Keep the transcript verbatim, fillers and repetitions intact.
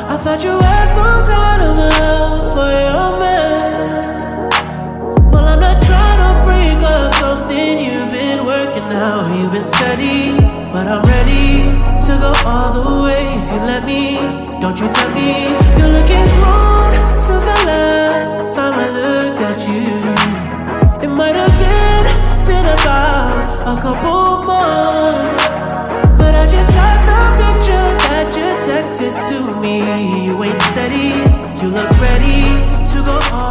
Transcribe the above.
I thought you had some kind of love for your man. Well, I'm not trying to break up something you've been working out, you've been steady, but I'm ready to go all the way if you let me. Don't you tell me you're looking grown since the last time I looked at you. It might have been, been about a couple months, but I just got the picture that you texted to me. You ain't steady, you look ready to go all